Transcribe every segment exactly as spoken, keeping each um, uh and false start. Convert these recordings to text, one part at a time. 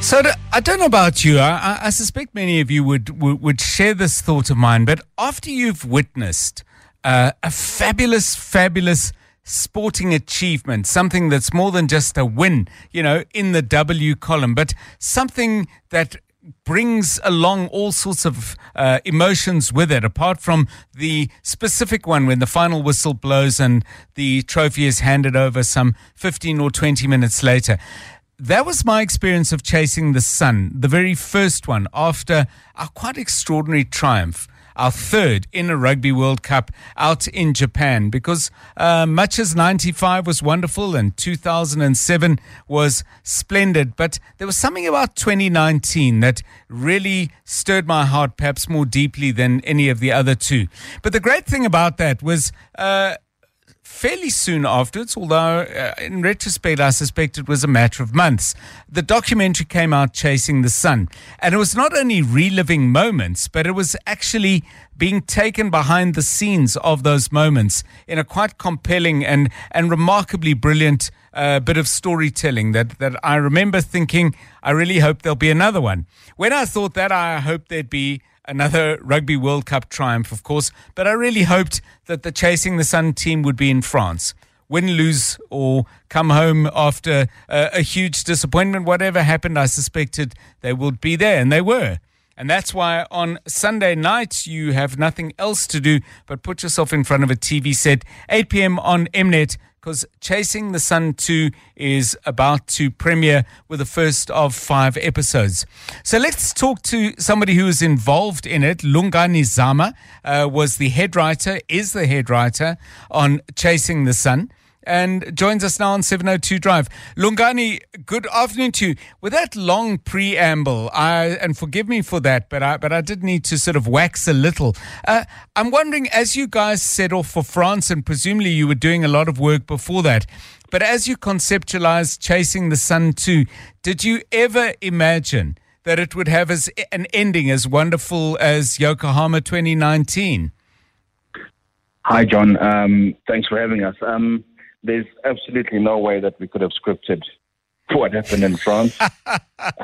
So I don't know about you. I, I suspect many of you would, would would share this thought of mine. But after you've witnessed uh, a fabulous, fabulous sporting achievement, something that's more than just a win, you know, in the W column, but something that brings along all sorts of uh, emotions with it, apart from the specific one when the final whistle blows and the trophy is handed over some fifteen or twenty minutes later. That was my experience of Chasing the Sun, the very first one after our quite extraordinary triumph, our third in a Rugby World Cup out in Japan, because uh, much as ninety-five was wonderful and two thousand seven was splendid, but there was something about twenty nineteen that really stirred my heart perhaps more deeply than any of the other two. But the great thing about that was uh, fairly soon afterwards, although uh, in retrospect I suspect it was a matter of months, the documentary came out, Chasing the Sun. And it was not only reliving moments, but it was actually being taken behind the scenes of those moments in a quite compelling and, and remarkably brilliant uh, bit of storytelling that, that I remember thinking, I really hope there'll be another one. When I thought that, I hoped there'd be another Rugby World Cup triumph, of course, but I really hoped that the Chasing the Sun team would be in France. Win, lose, or come home after uh, a huge disappointment, whatever happened, I suspected they would be there, and they were. And that's why on Sunday night you have nothing else to do but put yourself in front of a T V set, eight p.m. on Mnet, because Chasing the Sun two is about to premiere with the first of five episodes. So let's talk to somebody who is involved in it. Lungani Zama uh, was the head writer, is the head writer on Chasing the Sun, and joins us now on seven oh two Drive. Lungani, good afternoon to you. With that long preamble, I, and forgive me for that, but I, but I did need to sort of wax a little. Uh, I'm wondering, as you guys set off for France, and presumably you were doing a lot of work before that, but as you conceptualized Chasing the Sun two, did you ever imagine that it would have as an ending as wonderful as Yokohama twenty nineteen? Hi, John. Um, thanks for having us. Um, There's absolutely no way that we could have scripted what happened in France. uh,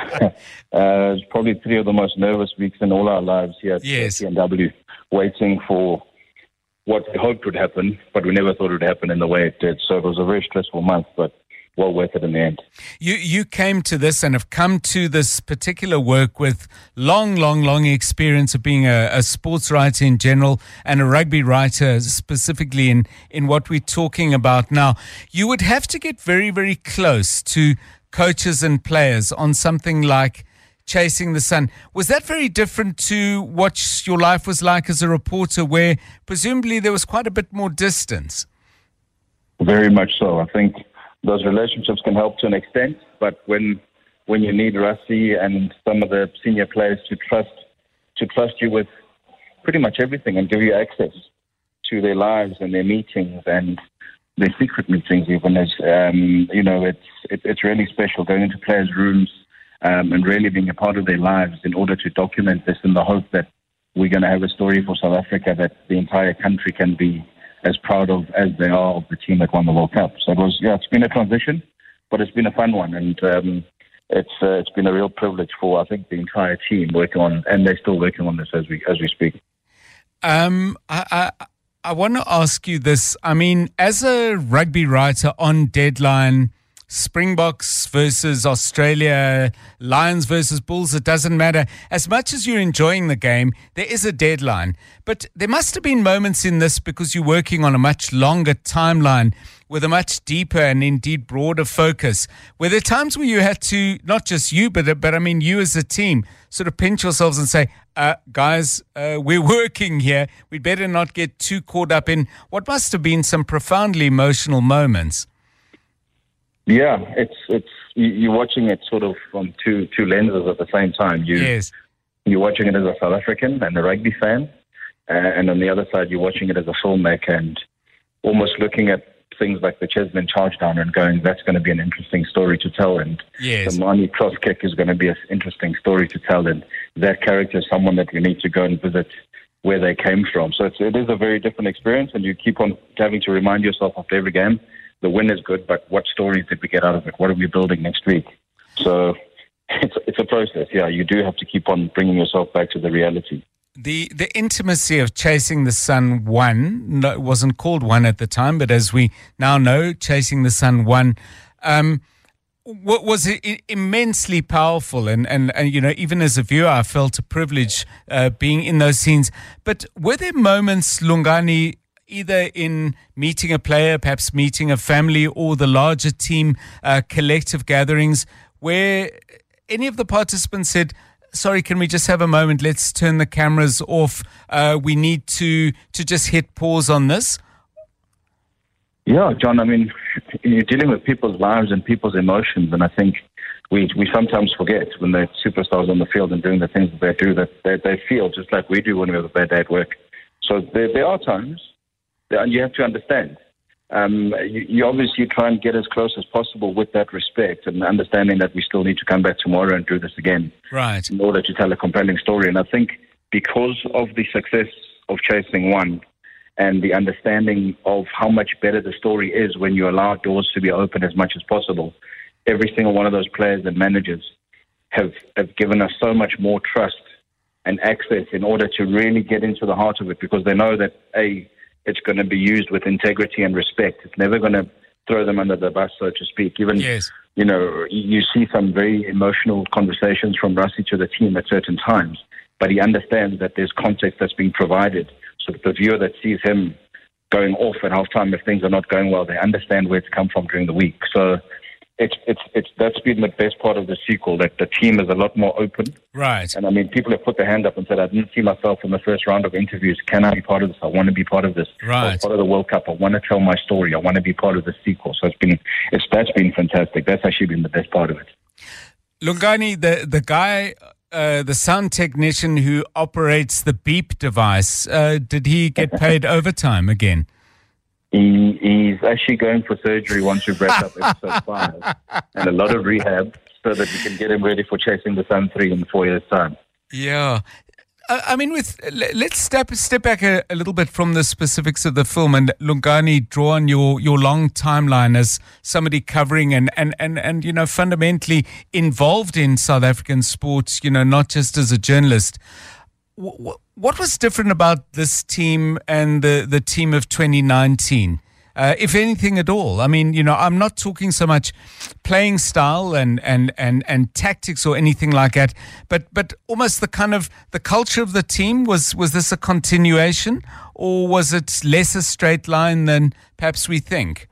it's probably three of the most nervous weeks in all our lives here at Yes. T N W, waiting for what we hoped would happen, but we never thought it would happen in the way it did. So it was a very stressful month, but well worth it in the end. You you came to this and have come to this particular work with long, long, long experience of being a, a sports writer in general and a rugby writer specifically in, in what we're talking about now. You would have to get very, very close to coaches and players on something like Chasing the Sun. Was that very different to what your life was like as a reporter, where presumably there was quite a bit more distance? Very much so. I think those relationships can help to an extent, but when when you need Rassie and some of the senior players to trust to trust you with pretty much everything and give you access to their lives and their meetings and their secret meetings, even as um, you know, it's it, it's really special going into players' rooms um, and really being a part of their lives in order to document this in the hope that we're going to have a story for South Africa that the entire country can be as proud of as they are of the team that won the World Cup. So it was, yeah, it's been a transition, but it's been a fun one, and um, it's uh, it's been a real privilege for, I think, the entire team working on, and they're still working on this as we as we speak. Um, I I, I want to ask you this. I mean, as a rugby writer on Deadline, Springboks versus Australia, Lions versus Bulls, it doesn't matter. As much as you're enjoying the game, there is a deadline. But there must have been moments in this, because you're working on a much longer timeline with a much deeper and indeed broader focus. Were there times where you had to, not just you, but, but I mean you as a team, sort of pinch yourselves and say, uh, guys, uh, we're working here. We'd better not get too caught up in what must have been some profoundly emotional moments? Yeah, it's it's you're watching it sort of from two two lenses at the same time. You yes. You're watching it as a South African and a rugby fan, uh, and on the other side, you're watching it as a filmmaker and almost looking at things like the Chesman charge down and going, that's going to be an interesting story to tell, and yes. the Mani cross kick is going to be an interesting story to tell, and that character is someone that we need to go and visit where they came from. So it's, it is a very different experience, and you keep on having to remind yourself after every game, the win is good, but what stories did we get out of it? What are we building next week? So it's it's process. Yeah, you do have to keep on bringing yourself back to the reality. The the intimacy of Chasing the Sun one, no, it wasn't called One at the time, but as we now know, Chasing the Sun one, um, what was it immensely powerful, and, and, and you know, even as a viewer, I felt a privilege uh, being in those scenes. But were there moments, Lungani, either in meeting a player, perhaps meeting a family, or the larger team uh, collective gatherings, where any of the participants said, sorry, can we just have a moment? Let's turn the cameras off. Uh, we need to to just hit pause on this. Yeah, John, I mean, you're dealing with people's lives and people's emotions, and I think we we sometimes forget when they're superstars on the field and doing the things that they do, that they, they feel just like we do when we have a bad day at work. So there, there are times, and you have to understand. Um, you, you obviously try and get as close as possible with that respect and understanding that we still need to come back tomorrow and do this again. Right. In order to tell a compelling story. And I think because of the success of Chasing One and the understanding of how much better the story is when you allow doors to be open as much as possible, every single one of those players and managers have, have given us so much more trust and access in order to really get into the heart of it, because they know that, A, it's going to be used with integrity and respect. It's never going to throw them under the bus, so to speak. Even, yes. you know, you see some very emotional conversations from Rassie to the team at certain times, but he understands that there's context that's being provided, so that the viewer that sees him going off at halftime if things are not going well, they understand where it's come from during the week. So it's it's it's that's been the best part of the sequel, that the team is a lot more open. Right. And I mean, people have put their hand up and said, I didn't see myself in the first round of interviews. Can I be part of this? I want to be part of this. Right. I was part of the World Cup. I want to tell my story. I want to be part of the sequel. So it's been it's that's been fantastic. That's actually been the best part of it. Lungani, the the guy, uh, the sound technician who operates the beep device, uh, did he get paid overtime again? He, he's actually going for surgery once we wrap up episode five, and a lot of rehab so that we can get him ready for Chasing the Sun three in four years' time. Yeah. I mean, with let's step step back a, a little bit from the specifics of the film, and Lungani, draw on your, your long timeline as somebody covering and, and, and, and, you know, fundamentally involved in South African sports, you know, not just as a journalist. What, what was different about this team and the, the team of twenty nineteen? Uh, if anything at all. I mean, you know, I'm not talking so much playing style and, and, and, and tactics or anything like that, but but almost the kind of the culture of the team. Was was this a continuation, or was it less a straight line than perhaps we think?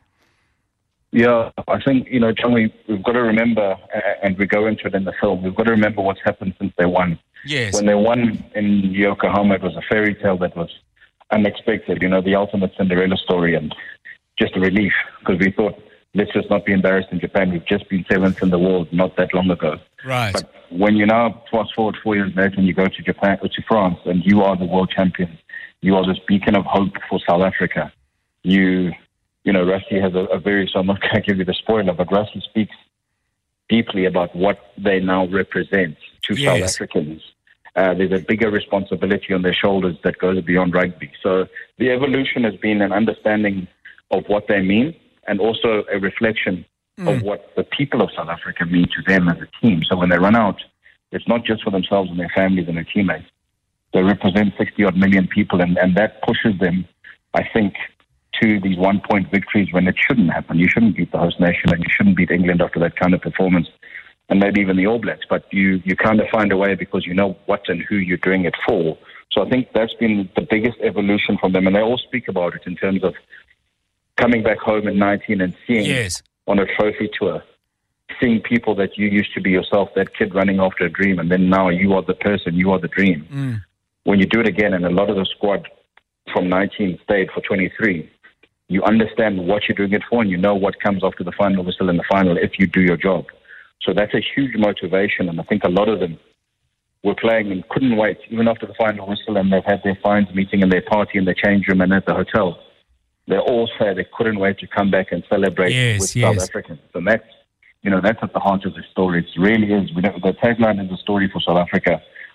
Yeah, I think, you know, John, we, we've got to remember, and we go into it in the film, we've got to remember what's happened since they won. Yes. When they won in Yokohama, it was a fairy tale that was unexpected, you know, the ultimate Cinderella story, and just a relief, because we thought, let's just not be embarrassed in Japan. We've just been seventh in the world not that long ago. Right. But when you now fast forward four years later and you go to Japan or to France and you are the world champion, you are this beacon of hope for South Africa. You, you know, Rassie has a, a very, so I'm not going to give you the spoiler, but Rassie speaks deeply about what they now represent to Yes. South Africans. Uh, there's a bigger responsibility on their shoulders that goes beyond rugby. So the evolution has been an understanding of what they mean, and also a reflection mm. of what the people of South Africa mean to them as a team. So when they run out, it's not just for themselves and their families and their teammates. They represent sixty-odd million people, and, and that pushes them, I think, to these one-point victories when it shouldn't happen. You shouldn't beat the host nation, and you shouldn't beat England after that kind of performance, and maybe even the All Blacks. But you, you kind of find a way because you know what and who you're doing it for. So I think that's been the biggest evolution from them, and they all speak about it in terms of coming back home in nineteen and seeing Yes. on a trophy tour, seeing people that you used to be yourself, that kid running after a dream, and then now you are the person, you are the dream. Mm. When you do it again, and a lot of the squad from nineteen stayed for twenty-three, you understand what you're doing it for, and you know what comes after the final whistle in the final if you do your job. So that's a huge motivation, and I think a lot of them were playing and couldn't wait, even after the final whistle, and they've had their fines meeting and their party in the change room and at the hotel. They all say they couldn't wait to come back and celebrate Yes, with yes. South Africans. So that's, you know, that's at the heart of the story. It really is. We know, the tagline is a story for South Africa.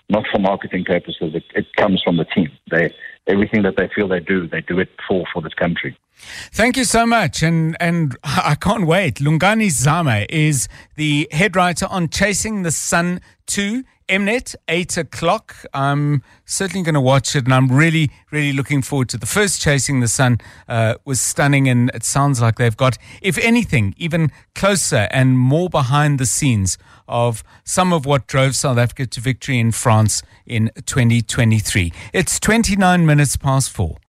not for marketing purposes. It, it comes from the team. They everything that they feel they do, they do it for for this country. Thank you so much, and and I can't wait. Lungani Zame is the head writer on Chasing the Sun two, Mnet, eight o'clock. I'm certainly going to watch it, and I'm really, really looking forward to the first Chasing the Sun. Uh, was stunning, and it sounds like they've got, if anything, even closer and more behind the scenes of some of what drove South Africa to victory in France in twenty twenty-three. It's twenty-nine minutes past four.